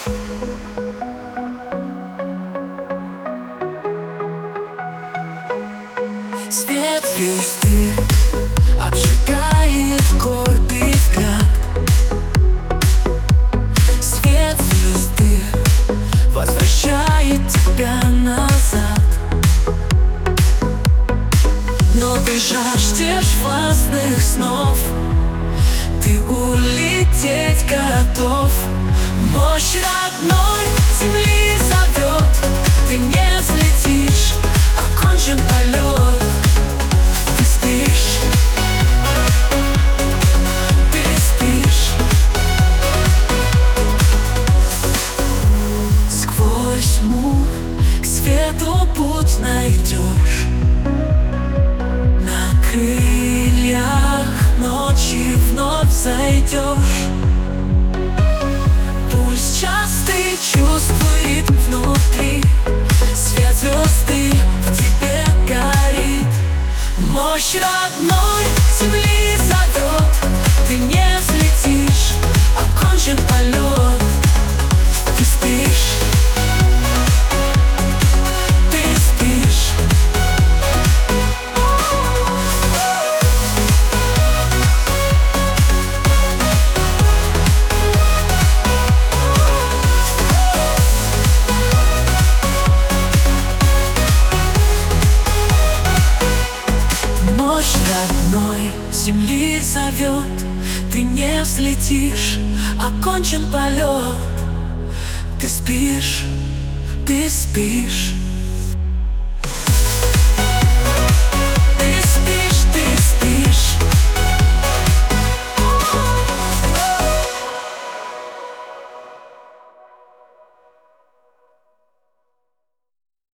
Свет звезды обжигает гордый взгляд. Свет звезды возвращает тебя назад. Но ты жаждешь властных снов, ты улететь готов. Мощь родной земли зовет, ты не взлетишь, окончен полет. Ты спишь, ты спишь. Сквозь тьму к свету путь найдешь. На крыльях ночи вновь зайдешь. Пульс частый чувствует внутри, свет звезды в тебе горит. Мощь родной земли зовет, ты не взлетишь, окончен полет. Ты спишь, ты спишь. Мощь родной земли зовет, ты не взлетишь, окончен полет. Ты спишь, ты спишь.